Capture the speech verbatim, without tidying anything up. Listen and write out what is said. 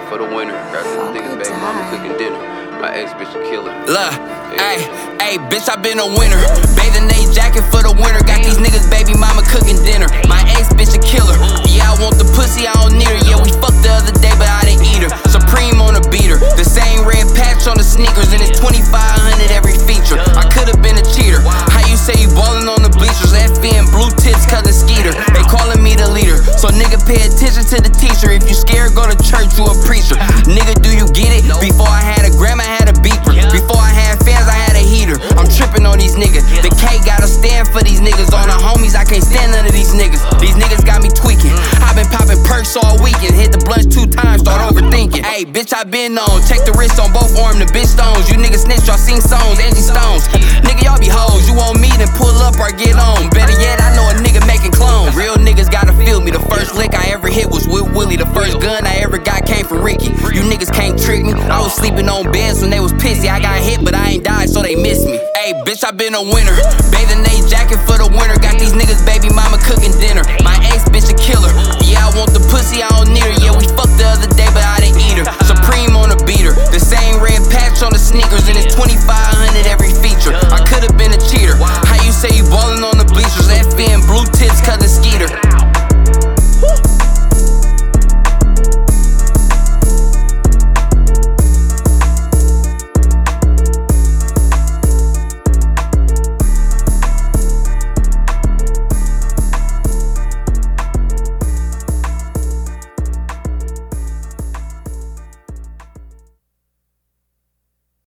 for the winter. Got some niggas, baby mama cooking dinner. My ex bitch a killer. Look, ayy, ayy, bitch, I been a winner. Bathing ape jacket for the winter. Got these niggas, baby mama cooking dinner. My ex bitch a killer. Yeah, I want the pussy, I don't need her. Yeah, we fucked the other day, but I didn't eat her. Supreme on the beater. The same red patch on the sneakers, and it's twenty-five hundred every feature. I could've been a cheater. How you say you ballin' on the bleachers? F N blue tips, cousin Skeeter. They calling me the leader. So nigga, pay attention to the teacher. If you scared, go to church, you a preacher. Nigga, do you get it? Before I had a gram, I had a beeper. Before I had fans, I had a heater. I'm tripping on these niggas. The K gotta stand for these niggas. On the homies, I can't stand none of these niggas. These niggas got me tweaking. I been popping perks all weekend. Hit the blunts two times, start overthinking. Hey, bitch, I been on. Check the wrist on both arms, the bitch stones. You niggas snitch, y'all sing songs, Angie Stones. Nigga, y'all be hoes. You want me, then pull up or get on. Better yet, I know a nigga making clones. Real niggas gotta feel me. The first lick I ever hit was with Willie. The first gun I ever got came from Ricky. You niggas can't trick me. I was sleeping on beds when they was pissy. I got hit, but I ain't died, so they miss me. Hey, bitch, I been a winner. Bathing ape jacket for the winter.